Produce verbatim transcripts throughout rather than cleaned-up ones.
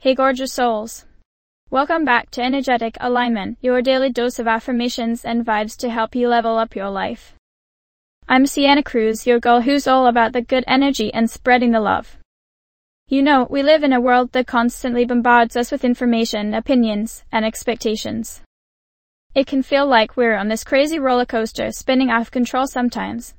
Hey gorgeous souls. Welcome back to Energetic Alignment, your daily dose of affirmations and vibes to help you level up your life. I'm Sienna Cruz, your girl who's all about the good energy and spreading the love. You know, we live in a world that constantly bombards us with information, opinions, and expectations. It can feel like we're on this crazy roller coaster spinning out of control sometimes.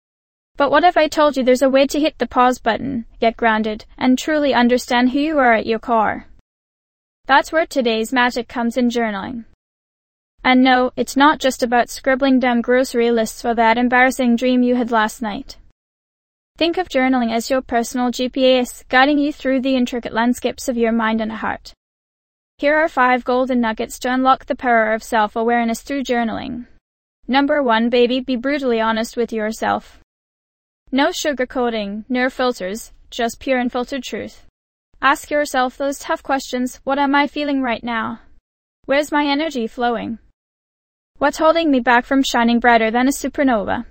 But what if I told you there's a way to hit the pause button, get grounded, and truly understand who you are at your core? That's where today's magic comes in journaling. And no, it's not just about scribbling down grocery lists or that embarrassing dream you had last night. Think of journaling as your personal G P S, guiding you through the intricate landscapes of your mind and heart. Here are five golden nuggets to unlock the power of self-awareness through journaling. Number one, baby, be brutally honest with yourself. No sugarcoating, no filters, just pure unfiltered truth. Ask yourself those tough questions. What am I feeling right now? Where's my energy flowing? What's holding me back from shining brighter than a supernova?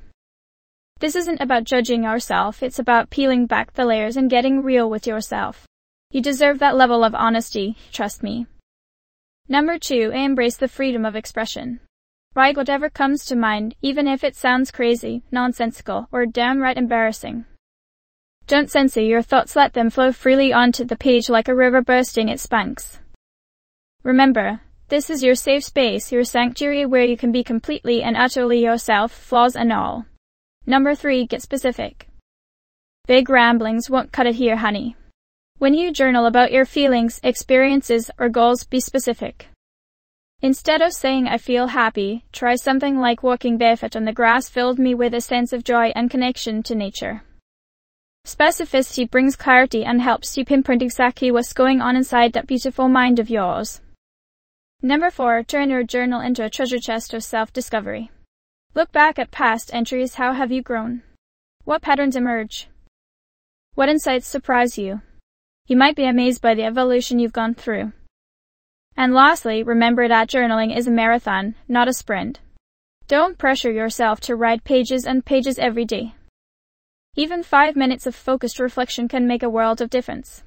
This isn't about judging yourself, it's about peeling back the layers and getting real with yourself. You deserve that level of honesty, trust me. Number two, embrace the freedom of expression. Write whatever comes to mind, even if it sounds crazy, nonsensical, or downright embarrassing. Don't censor your thoughts, let them flow freely onto the page like a river bursting its banks. Remember, this is your safe space, your sanctuary where you can be completely and utterly yourself, flaws and all. Number three, get specific. Big ramblings won't cut it here, honey. When you journal about your feelings, experiences, or goals, be specific. Instead of saying I feel happy, try something like walking barefoot on the grass filled me with a sense of joy and connection to nature. Specificity brings clarity and helps you pinpoint exactly what's going on inside that beautiful mind of yours. Number four, turn your journal into a treasure chest of self-discovery. Look back at past entries. How have you grown? What patterns emerge? What insights surprise you? You might be amazed by the evolution you've gone through. And lastly, remember that journaling is a marathon, not a sprint. Don't pressure yourself to write pages and pages every day. Even five minutes of focused reflection can make a world of difference.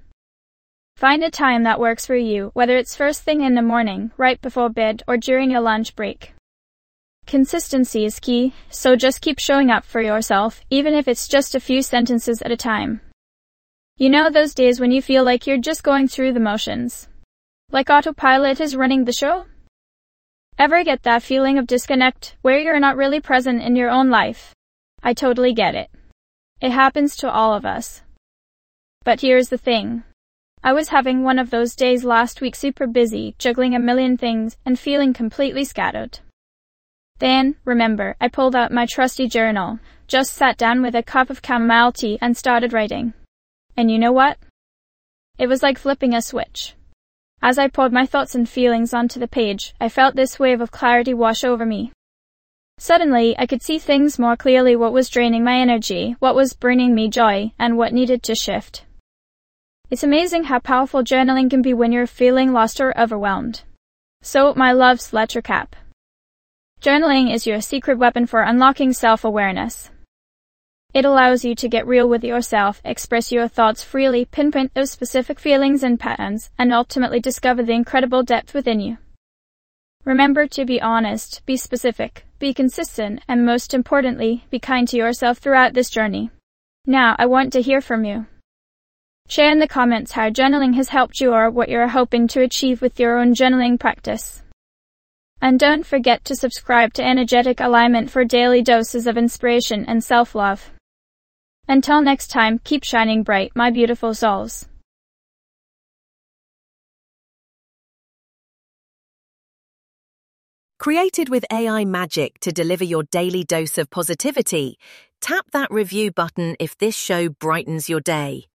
Find a time that works for you, whether it's first thing in the morning, right before bed, or during your lunch break. Consistency is key, so just keep showing up for yourself, even if it's just a few sentences at a time. You know those days when you feel like you're just going through the motions? Like autopilot is running the show? Ever get that feeling of disconnect, where you're not really present in your own life? I totally get it. It happens to all of us. But here's the thing. I was having one of those days last week, super busy, juggling a million things, and feeling completely scattered. Then, remember, I pulled out my trusty journal, just sat down with a cup of chamomile tea and started writing. And you know what? It was like flipping a switch. As I poured my thoughts and feelings onto the page, I felt this wave of clarity wash over me. Suddenly, I could see things more clearly, what was draining my energy, what was bringing me joy, and what needed to shift. It's amazing how powerful journaling can be when you're feeling lost or overwhelmed. So, my loves, let's recap. Journaling is your secret weapon for unlocking self-awareness. It allows you to get real with yourself, express your thoughts freely, pinpoint those specific feelings and patterns, and ultimately discover the incredible depth within you. Remember to be honest, be specific, be consistent, and most importantly, be kind to yourself throughout this journey. Now, I want to hear from you. Share in the comments how journaling has helped you or what you're hoping to achieve with your own journaling practice. And don't forget to subscribe to Energetic Alignment for daily doses of inspiration and self-love. Until next time, keep shining bright, my beautiful souls. Created with A I magic to deliver your daily dose of positivity, tap that review button if this show brightens your day.